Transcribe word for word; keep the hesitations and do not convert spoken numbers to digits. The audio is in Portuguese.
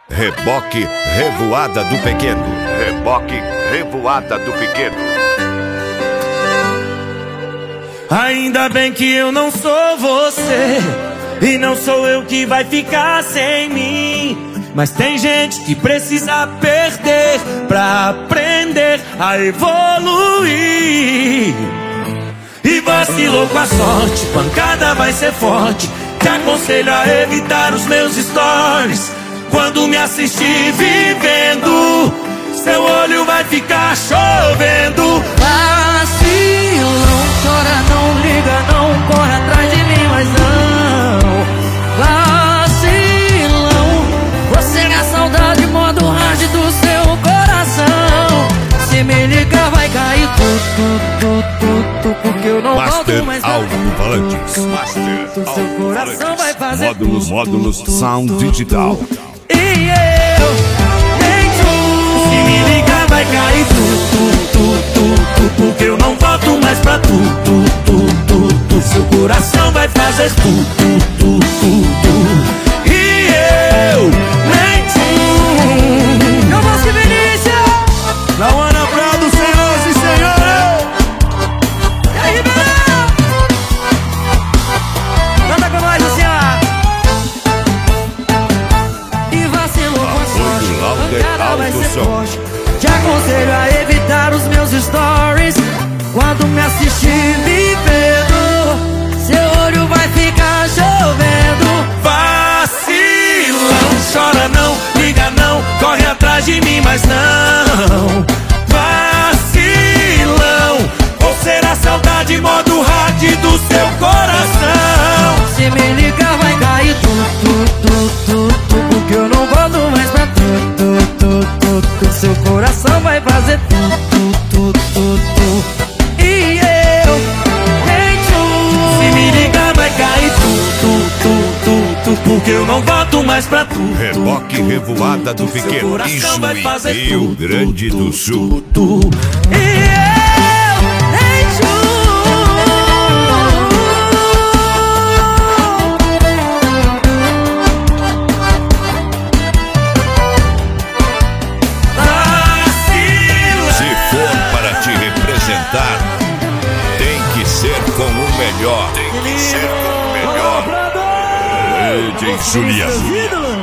Reboque Revoada do Pequeno. Reboque Revoada do Pequeno. Ainda bem que eu não sou você, e não sou eu que vai ficar sem mim. Mas tem gente que precisa perder pra aprender a evoluir. E vacilou com a sorte, pancada vai ser forte. Te aconselho a evitar os meus stories. Quando me assistir vivendo, seu olho vai ficar chovendo. Vacilão, chora, não liga, não corre atrás de mim, mas não. Vacilão, você é a saudade, modo hard do seu coração. Se me ligar vai cair tudo, tudo, tudo, porque eu não Master volto mais. Alto-Falantes. Master do seu coração vai fazer Módulos, tudo, módulos, tudo, sound tudo, digital. tudo. E eu nem tu. Se me ligar vai cair tudo, tudo, tudo, porque eu não volto mais pra tu, tu, tu, tu, tu. Seu coração vai fazer tudo, tudo, tudo. E eu nem tu. Eu vou se Vinícius. Lauana Prado, senhoras e senhores. E aí, Ribeirão? Canta com nós assim, ó. E vacilou com a sorte, pancada vai ser forte. Te aconselho a evitar os meus stories. Quando me assistir me vendo, seu olho vai ficar chovendo. Vacilão, chora não, liga não, corre atrás de mim, mas não. Vacilão, ou será saudade, modo hard do seu coração. Se me ligar vai cair tudo, tudo, tudo, tudo, porque eu não volto mais pra tudo, tudo, tudo, tudo. Seu coração vai fazer tudo, tudo, tudo, tudo. E eu nem tu. Se me ligar vai cair tudo, tudo, tudo, porque eu não volto mais pra tu. Reboque Revoada do Pequeno. Isso vai fazer Rio Grande do Sul. tudo. E eu nem tu. Se for para te representar, tem que ser com o melhor. Tem que ser com o melhor. D J Juliano.